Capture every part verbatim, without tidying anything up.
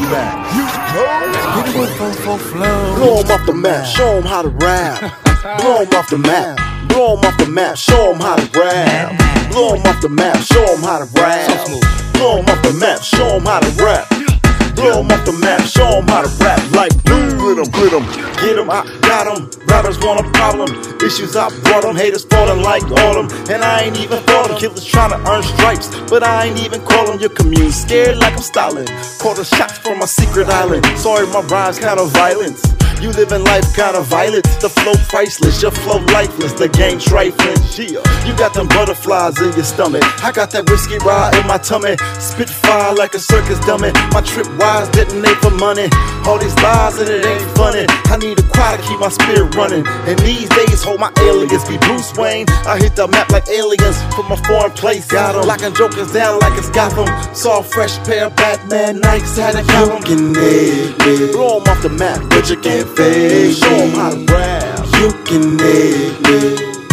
map. Hit it with fofo flow. Blow 'em off the map, show 'em how to rap. Blow 'em off the map, blow 'em off the map, show 'em how to rap. Blow 'em off the map, show 'em how to rap. Blow 'em off the map, show 'em how to rap. Blow 'em off the map, show 'em how to rap like blue. Glit 'em, glit 'em, get 'em, I got 'em. Rappers want a problem, issues I brought 'em. Haters falling like autumn, and I ain't even thought 'em. Killers trying to earn stripes, but I ain't even call 'em. Your commune scared like I'm Stalin. Call the shots from my secret island. Sorry, my rhymes kind of violence. You living life kinda violent, the flow priceless, your flow lifeless, the game trifling. Yeah. You got them butterflies in your stomach, I got that whiskey ride in my tummy. Spit fire like a circus dummy, my trip wise detonate for money. All these lies and it ain't funny, I need a choir to keep my spirit running. And these days hold my alias, be Bruce Wayne. I hit the map like aliens, put my foreign place, got 'em. Locking jokers down like it's Gotham. Saw a fresh pair of Batman Nikes, had to count 'em. You can hate me, blow 'em off the map, but you can't fade. Show 'em how to rap. You can hate me,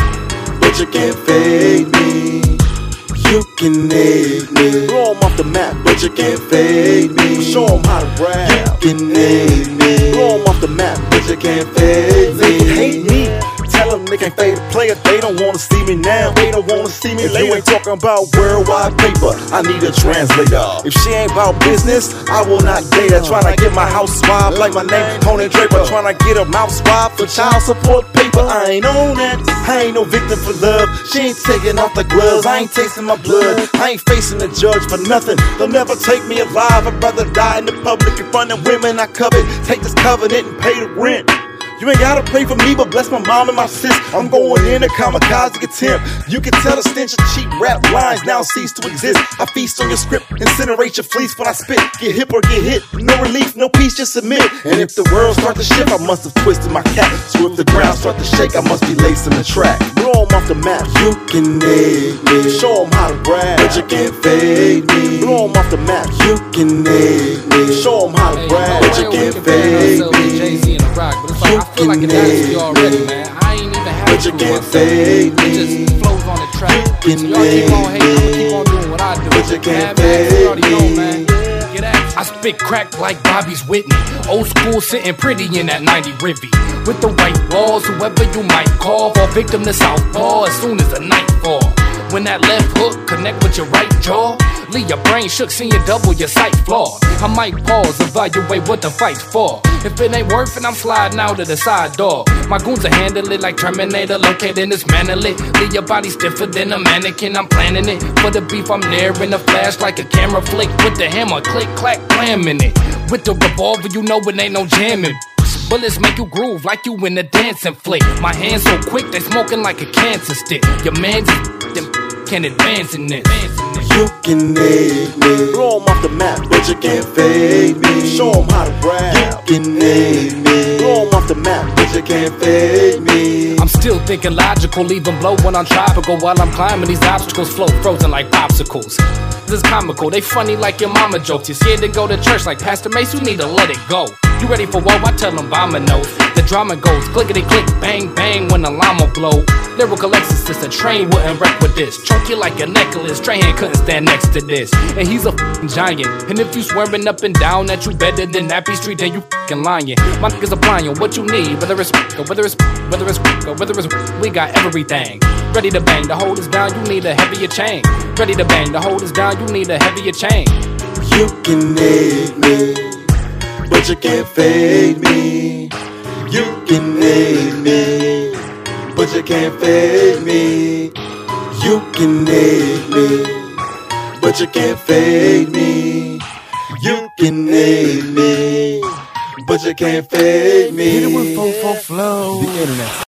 but you can't fade me. You can hate me, blow 'em off the map, but you can't fade me. Show 'em how to rap. You can hate me, blow 'em off the map, but you can't fade me. They can hate me, tell them they can't fade a player. They don't wanna see me now, they don't wanna see me if later. You ain't talking about worldwide paper, I need a translator. If she ain't about business, I will not date her. Tryna get my house swabbed like my name Tony Draper. Tryna get her mouth swabbed for child support paper. I ain't on that, I ain't no victim for love. She ain't taking off the gloves, I ain't tasting my blood. I ain't facing the judge for nothing, they'll never take me alive. I'd rather die in the public in front of women I covet. Take this covenant and pay the rent. You ain't gotta pray for me, but bless my mom and my sis. I'm going in a kamikaze attempt. You can tell the stench of cheap rap lines now cease to exist. I feast on your script, incinerate your fleece when I spit. Get hip or get hit, no relief, no peace, just submit. And if the world start to shift, I must have twisted my cap. So if the ground start to shake, I must be lacing the track. Blow 'em off the map, you can hate me. Show 'em how to rap, but you can't fade me. Blow 'em off the map, you can hate me. Show 'em how to rap, but you can't fade me. I feel like an attitude already, man. I ain't even had but you can't fade me. It just flows on the track. You can so y'all keep on hating, I'ma keep on doing what I do. But you can't man, fade man, you already know, me. man. Get at you. I spit crack like Bobby's Whitney. Old school sitting pretty in that ninety Rivy. With the white walls, whoever you might call, fall victim to southpaw as soon as the night fall. When that left hook connect with your right jaw, leave your brain shook, seeing double your sight flawed. I might pause, evaluate what the fight's for. If it ain't worth it, I'm sliding out of the side door. My goons will handle it like Terminator, locate and dismantle it. Leave your body stiffer than a mannequin, I'm planning it. For the beef, I'm there in a flash like a camera flick. With the hammer, click, clack, clamming it. With the revolver, you know it ain't no jamming. Bullets make you groove like you in a dancing flick. My hands so quick, they smoking like a cancer stick. Your man's them can advance in this. You can hate me, blow 'em off the map, but you can't fade me. Show 'em how to rap. You can hate me, blow 'em off the map, but you can't fade me. I'm still thinking logical, even blow when I'm tropical. While I'm climbing these obstacles, flow frozen like popsicles. This is comical, they funny like your mama jokes. You're scared to go to church like Pastor Mace, you need to let it go. You ready for woe? I tell them dominoes. The drama goes clickety click, bang bang when the llama blow. Lyrical exorcist, a train wouldn't wreck with this. Choke you like a necklace, Trahan couldn't stand next to this. And he's a f***ing giant. And if you swearing up and down that you better than Nappy Street, then you f***ing lying. My niggas applying what you need, whether it's or whether it's whether it's or whether it's we got everything. Ready to bang, to hold us down, you need a heavier chain. Ready to bang, to hold us down, you need a heavier chain. You can hate me, but you can't fade me. You can hate me, but you can't fade me. You can hate me, but you can't fade me. You can hate me, but you can't fade me. Hit it with fofo flow. The internet.